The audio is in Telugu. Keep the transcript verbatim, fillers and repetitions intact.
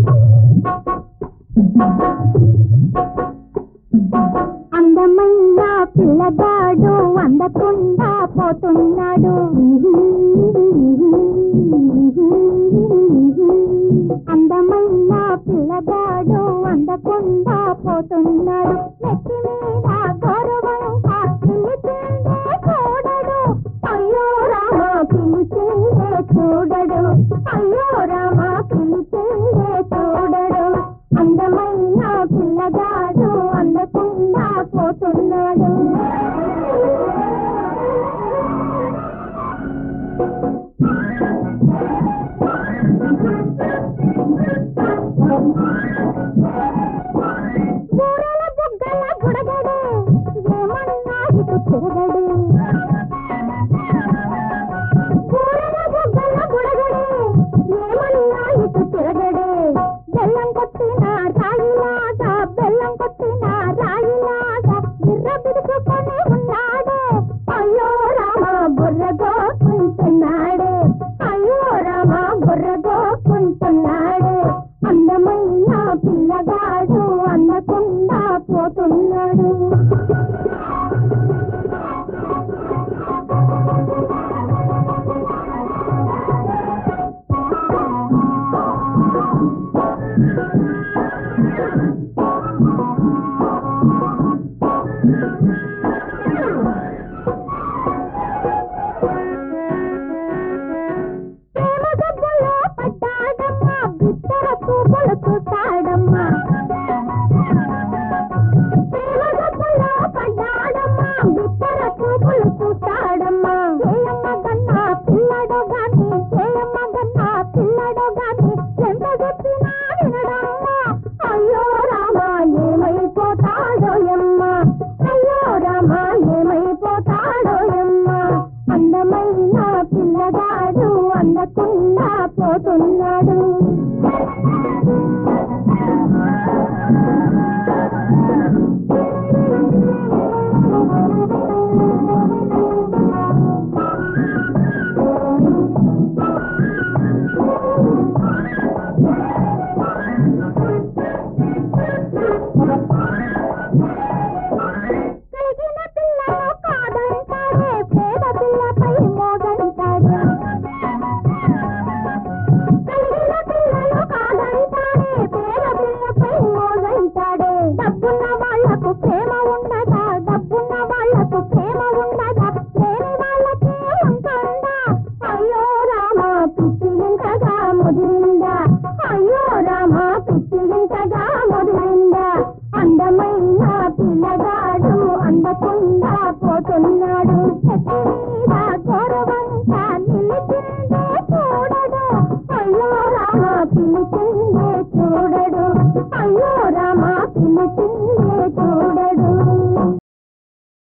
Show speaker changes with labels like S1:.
S1: అందమైన పిల్లగాడు అందకుండా పోతున్నాడు. అందమైన పిల్లగాడు అందకుండా పోతున్నాడు. నెత్తి మీద గౌరవంగా పిలిచిందే చూడడు. అయ్యో రామ పిలిచిందే చూడడు. అయ్యో రామ పిలిచిందే చూడడు. అందమైన పిల్లగాడు అందకుండా పోతున్నాడు. ఊరల బుగ్గల బుడగడు ఏమన్నా ఇటు తిరగడు. ఊరల బుగ్గల బుడగడు ఏమన్నా ఇటు తిరగడు. బెల్లం కొట్టిన రాయిలాగా బెల్లం కొట్టిన రాయిలాగా బిర్ర బిరుచుకొని ఉన్నాడు. అయ్యో రామ బుర్రగోకుంటున్నాడు. అయ్యో రామ బుర్రగోకుంటున్నాడు. అందమైన పిల్లగాడు అందకుండా పోతున్నాడు. ప్రేమ జబ్బులో పడ్డాడమ్మా బిత్తర చూపులు చూస్తాడమ్మా. ప్రేమ జబ్బులో పడ్డాడమ్మా బిత్తర చూపులు చూస్తాడమ్మా. చేయమ్మ గన్నా పిల్లడు గాని చేయమ్మ గన్నా పిల్లడు గాని ఎంత చెప్పినా వినడమ్మా. అయ్యో రామ ఏమైపోతాడో యమ్మ. అయ్యో రామ ఏమైపోతాడో యమ్మ. అందమైన పిల్లగాడు అందకుండా పోతున్నాడు. పెరిగిన పిల్లను కాదంటాడే పేద పిల్లపై మోగంటాడు. పెరిగిన పిల్లలు కాదంటాడే పేద పిల్లపై మోగంటాడే. డబ్బున్న వాళ్లకు ప్రేమ ఉండదా డబ్బున్న వాళ్లకు ప్రేమ ఉండదా లేని వాళ్ళకే ఉంటుందా. అయ్యో రామ పిచ్చి ఇంతగా ముదిరిందా. అయ్యో రామ పిచ్చి ఇంతగా ముదిరిందా. అందమైన పిల్లగాడు అందకుండా పోతున్నాడు. చెట్టు మీద గౌరవ